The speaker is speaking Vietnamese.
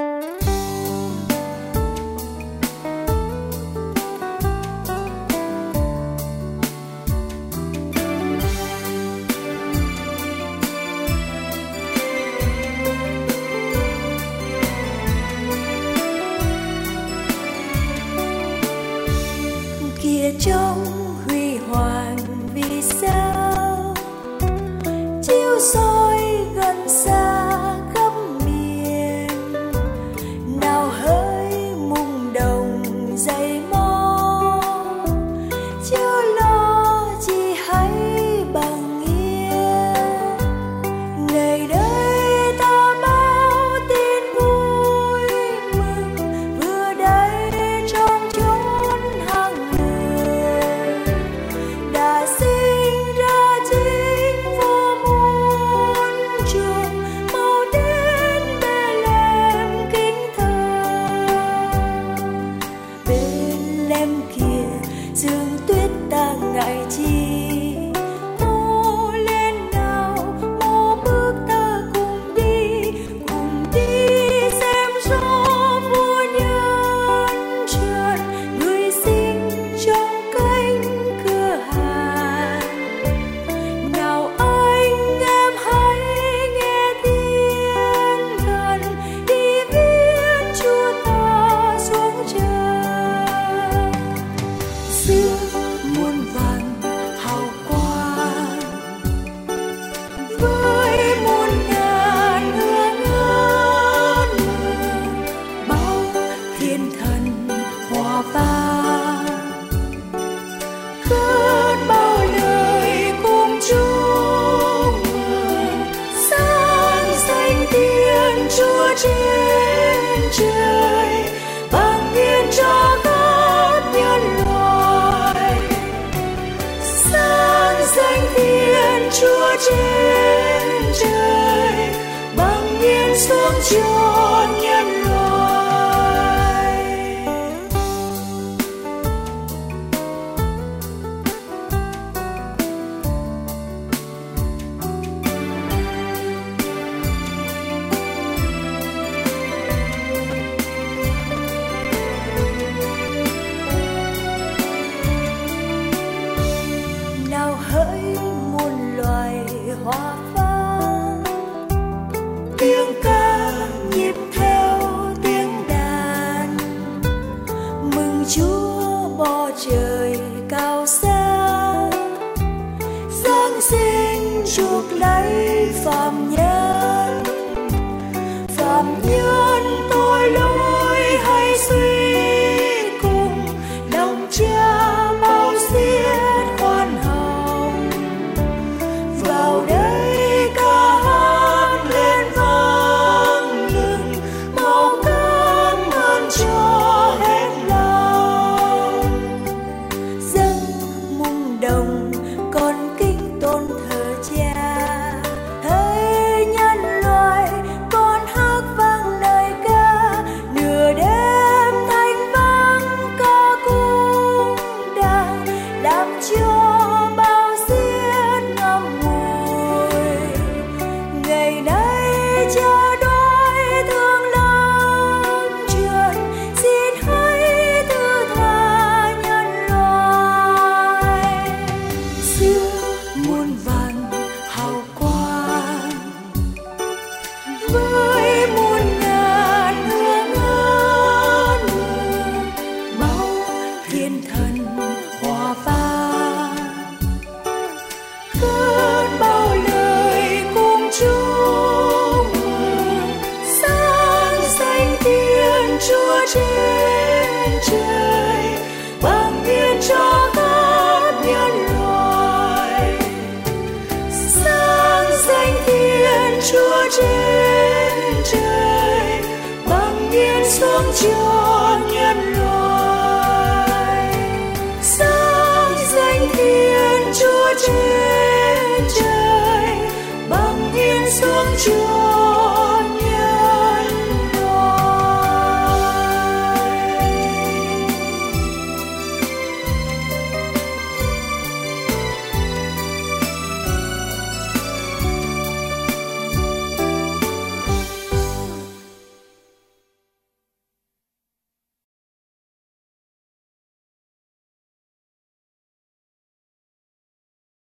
Kia trong huy hoàng vì sao chiếu soi gần xa khắp miền, nào hỡi mùng đồng dày mò, chớ lo chỉ hãy bằng yên. Ngày đây ta báo tin vui mừng vừa đây trong chốn hàng người đã sinh ra chính vua muôn trường, mau đến Bethlehem kính thờ. Bethlehem kia sương tuyết ta ngại chi, mô lên nào mô bước ta cùng đi xem rõ vua nhân trần người sinh trong cánh cửa hàng. Nào anh em hãy nghe thiên thần đi viếng Chúa ta xuống trời. Giữa muôn vàn hào quang với muôn ngàn hương ngân mừng, bao thiên thần hòa vang cất bao lời cùng chúc mừng. Sáng danh Thiên Chúa trên trời, bằng yên cho khắp nhân loại. Sáng danh Thiên Chúa trên trời, bằng yên xuống cho nhân loại. Nào hỡi muôn loài hoa vang, tiếng ca nhịp theo tiếng đàn, mừng Chúa bò trời cao xa, giáng sinh chuộc lấy phàm nhân. Phàm nhân tội lỗi hay suy cùng, lòng Cha bao xiết khoan hồng. Vào đây ca hát lên vang lừng, mau cảm ơn cho hết lòng. Dâng mùng đồng con kính tôn thờ Cha, hỡi nhân loại con hát vang lời ca. Nửa đêm thanh vang ca cung đàn, làm cho bao xiết ngậm ngùi. Ngày nay Cha đói thương lắm trần, xin hãy thứ tha nhân loại. Giữa muôn vàn hào quang với muôn ngàn hương ngân mừng, bao thiên thần hòa vang cất bao lời cùng chúc mừng. Sáng danh Thiên Chúa trên trời, bằng yên cho khắp nhân loại. Sáng danh Thiên Chúa trên trời, bằng yên xuống cho